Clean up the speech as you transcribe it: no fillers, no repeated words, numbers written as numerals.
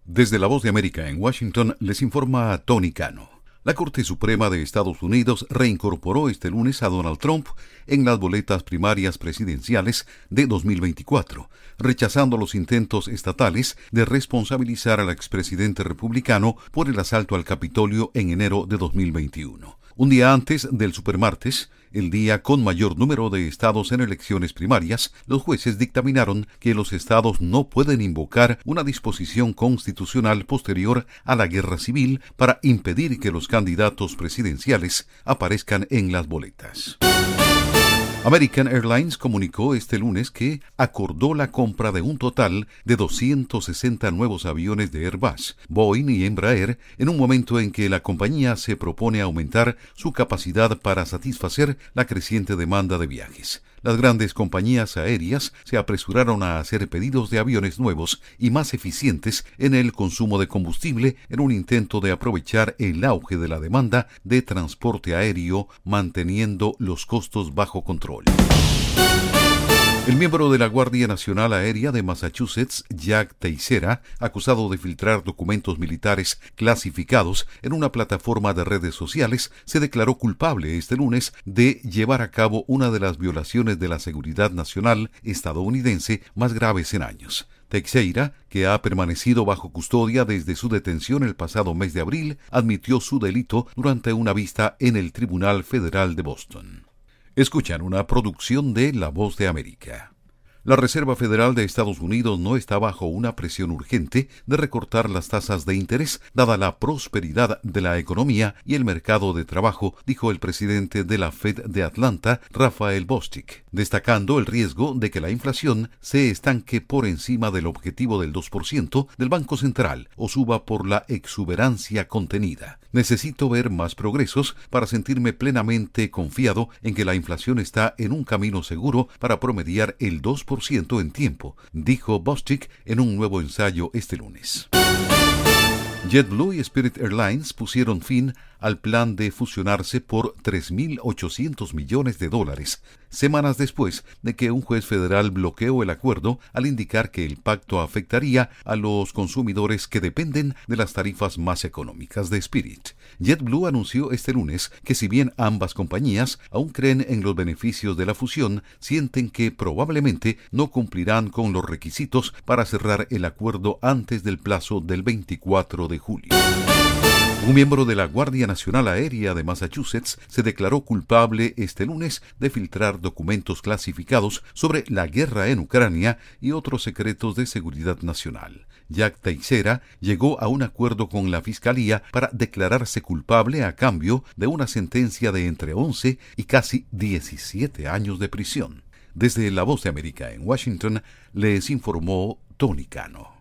Desde La Voz de América en Washington les informa Tony Cano. La Corte Suprema de Estados Unidos reincorporó este lunes a Donald Trump en las boletas primarias presidenciales de 2024, rechazando los intentos estatales de responsabilizar al expresidente republicano por el asalto al Capitolio en enero de 2021. Un día antes del supermartes, el día con mayor número de estados en elecciones primarias, los jueces dictaminaron que los estados no pueden invocar una disposición constitucional posterior a la guerra civil para impedir que los candidatos presidenciales aparezcan en las boletas. American Airlines comunicó este lunes que acordó la compra de un total de 260 nuevos aviones de Airbus, Boeing y Embraer en un momento en que la compañía se propone aumentar su capacidad para satisfacer la creciente demanda de viajes. Las grandes compañías aéreas se apresuraron a hacer pedidos de aviones nuevos y más eficientes en el consumo de combustible en un intento de aprovechar el auge de la demanda de transporte aéreo, manteniendo los costos bajo control. El miembro de la Guardia Nacional Aérea de Massachusetts, Jack Teixeira, acusado de filtrar documentos militares clasificados en una plataforma de redes sociales, se declaró culpable este lunes de llevar a cabo una de las violaciones de la seguridad nacional estadounidense más graves en años. Teixeira, que ha permanecido bajo custodia desde su detención el pasado mes de abril, admitió su delito durante una vista en el Tribunal Federal de Boston. Escuchan una producción de La Voz de América. La Reserva Federal de Estados Unidos no está bajo una presión urgente de recortar las tasas de interés, dada la prosperidad de la economía y el mercado de trabajo, dijo el presidente de la Fed de Atlanta, Raphael Bostic, destacando el riesgo de que la inflación se estanque por encima del objetivo del 2% del Banco Central o suba por la exuberancia contenida. Necesito ver más progresos para sentirme plenamente confiado en que la inflación está en un camino seguro para promediar el 2% en tiempo, dijo Bostic en un nuevo ensayo este lunes. JetBlue y Spirit Airlines pusieron fin al plan de fusionarse por $3.800 millones, semanas después de que un juez federal bloqueó el acuerdo al indicar que el pacto afectaría a los consumidores que dependen de las tarifas más económicas de Spirit. JetBlue anunció este lunes que si bien ambas compañías aún creen en los beneficios de la fusión, sienten que probablemente no cumplirán con los requisitos para cerrar el acuerdo antes del plazo del 24 de julio. Un miembro de la Guardia Nacional Aérea de Massachusetts se declaró culpable este lunes de filtrar documentos clasificados sobre la guerra en Ucrania y otros secretos de seguridad nacional. Jack Teixeira llegó a un acuerdo con la Fiscalía para declararse culpable a cambio de una sentencia de entre 11 y casi 17 años de prisión. Desde La Voz de América en Washington, les informó Tony Cano.